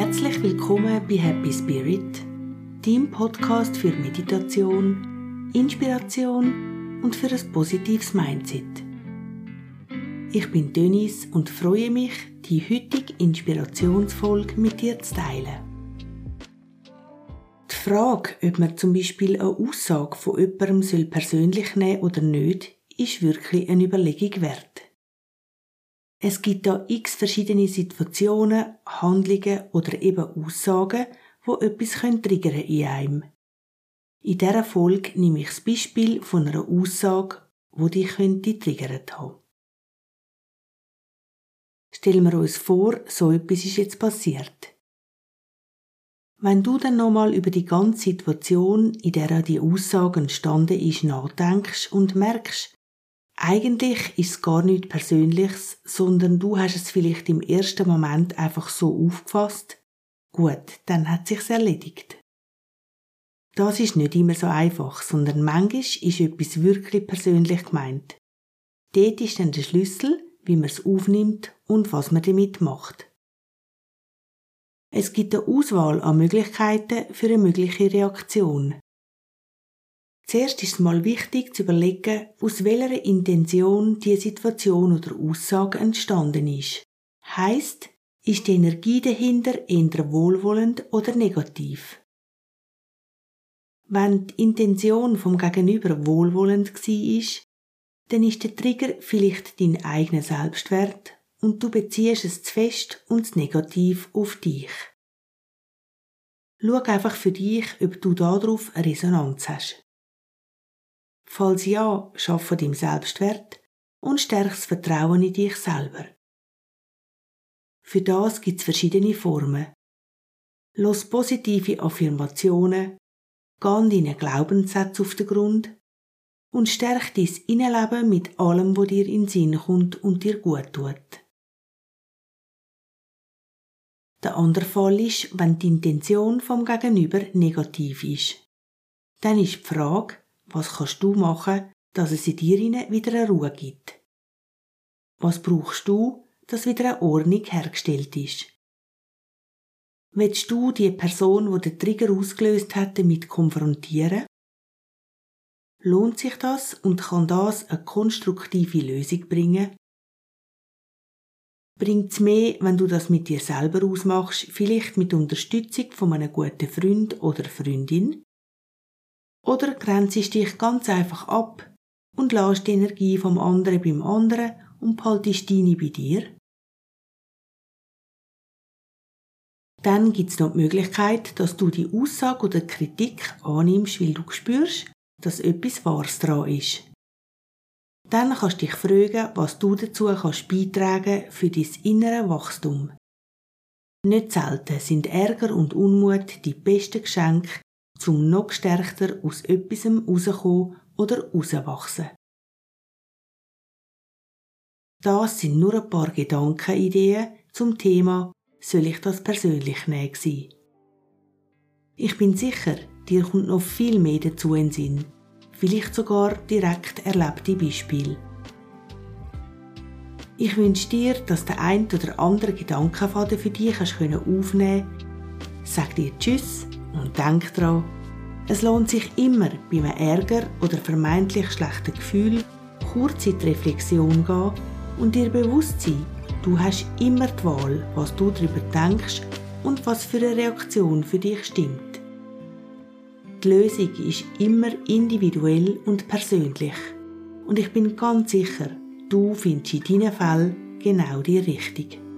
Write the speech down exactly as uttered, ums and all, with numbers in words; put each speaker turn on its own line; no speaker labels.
Herzlich willkommen bei Happy Spirit, deinem Podcast für Meditation, Inspiration und für ein positives Mindset. Ich bin Denise und freue mich, die heutige Inspirationsfolge mit dir zu teilen. Die Frage, ob man zum Beispiel eine Aussage von jemandem persönlich nehmen soll oder nicht, ist wirklich eine Überlegung wert. Es gibt da x verschiedene Situationen, Handlungen oder eben Aussagen, die etwas triggern in einem. In dieser Folge nehme ich das Beispiel von einer Aussage, die dich könnte triggert haben. Stellen wir uns vor, so etwas ist jetzt passiert. Wenn du dann nochmal über die ganze Situation, in der die Aussage entstanden ist, nachdenkst und merkst, eigentlich ist es gar nichts Persönliches, sondern du hast es vielleicht im ersten Moment einfach so aufgefasst. Gut, dann hat sich's erledigt. Das ist nicht immer so einfach, sondern manchmal ist etwas wirklich persönlich gemeint. Dort ist dann der Schlüssel, wie man es aufnimmt und was man damit macht. Es gibt eine Auswahl an Möglichkeiten für eine mögliche Reaktion. Zuerst ist es mal wichtig zu überlegen, aus welcher Intention die Situation oder Aussage entstanden ist. Heisst, ist die Energie dahinter eher wohlwollend oder negativ? Wenn die Intention vom Gegenüber wohlwollend war, dann ist der Trigger vielleicht dein eigener Selbstwert und du beziehst es zu fest und das Negativ auf dich. Schau einfach für dich, ob du darauf eine Resonanz hast. Falls ja, schaffe deinem Selbstwert und stärke das Vertrauen in dich selber. Für das gibt es verschiedene Formen. Lass positive Affirmationen, geh deinen Glaubenssätzen auf den Grund und stärke dein Innenleben mit allem, was dir in den Sinn kommt und dir gut tut. Der andere Fall ist, wenn die Intention vom Gegenüber negativ ist. Dann ist die Frage, was kannst du machen, dass es in dir wieder eine Ruhe gibt? Was brauchst du, dass wieder eine Ordnung hergestellt ist? Willst du die Person, die den Trigger ausgelöst hat, damit konfrontieren? Lohnt sich das und kann das eine konstruktive Lösung bringen? Bringt es mehr, wenn du das mit dir selber ausmachst, vielleicht mit Unterstützung von einem guten Freund oder Freundin? Oder grenzt dich ganz einfach ab und lässt die Energie vom anderen beim anderen und behaltest deine bei dir? Dann gibt es noch die Möglichkeit, dass du die Aussage oder Kritik annimmst, weil du spürst, dass etwas Wahres dran ist. Dann kannst du dich fragen, was du dazu kannst beitragen für dein innere Wachstum. Nicht selten sind Ärger und Unmut die besten Geschenke, zum noch gestärkter aus etwas rauskommen oder rauswachsen. Das sind nur ein paar Gedankenideen zum Thema «Soll ich das persönlich nehmen?» sein. Ich bin sicher, dir kommt noch viel mehr dazu in den Sinn, vielleicht sogar direkt erlebte Beispiele. Ich wünsche dir, dass der ein oder andere Gedankenfaden für dich aufnehmen kannst. Sag dir Tschüss und denk dran, es lohnt sich immer, bei einem Ärger oder vermeintlich schlechten Gefühl kurz in die Reflexion gehen und dir bewusst sein, du hast immer die Wahl, was du darüber denkst und was für eine Reaktion für dich stimmt. Die Lösung ist immer individuell und persönlich und ich bin ganz sicher, du findest in deinen Fällen genau die Richtung.